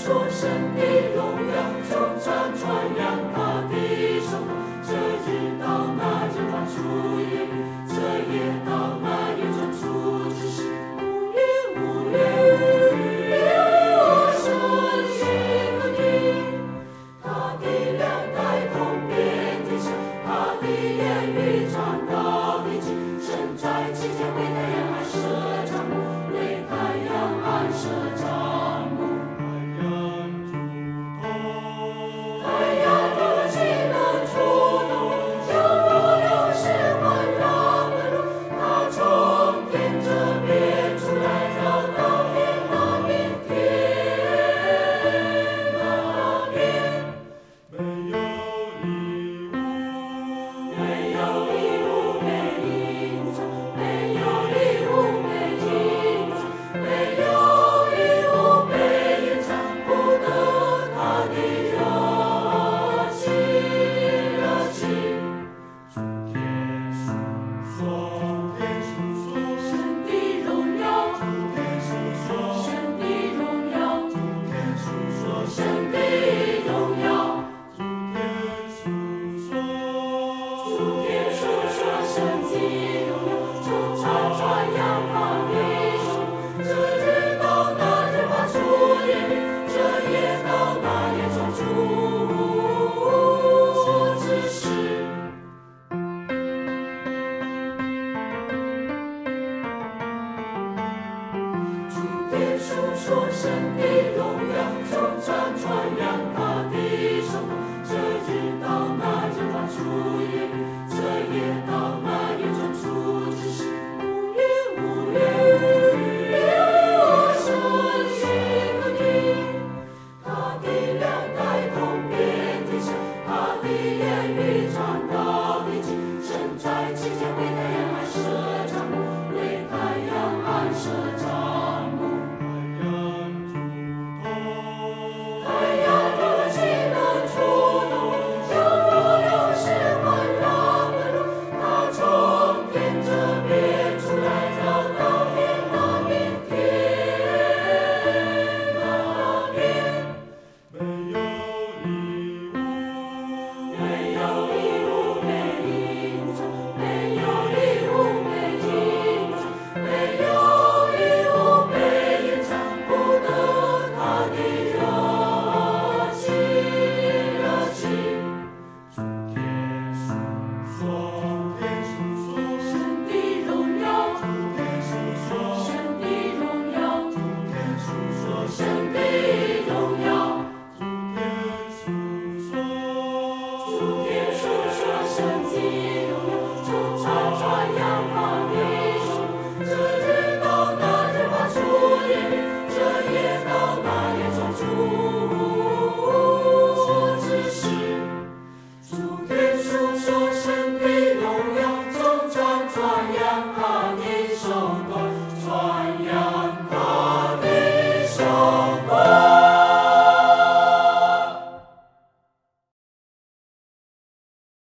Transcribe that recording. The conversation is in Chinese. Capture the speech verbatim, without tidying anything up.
说神的荣耀，众传传扬他的手。这日到那日发出言语，这夜到那夜传出知识。无言无语，有我声息可听。他的两代同遍天下，他的言语传到地极。神在其间为太阳安设帐幕，为太阳安设帐幕。太阳如其能出东风，有若有时环绕门路。他从天这边出来，绕到天那边，天那边。没有礼物，没有礼物被隐藏，没有礼物被隐藏，没有礼物被隐藏，不得他的热情，热情。诸天述说，天述说神的荣耀，诸天述说神的荣耀，诸天述说神的荣耀，诸天述说，诸天述说神的荣耀，众传传扬他的手。这日到那日发出言语，这夜到那夜传出知识。诸天述说神的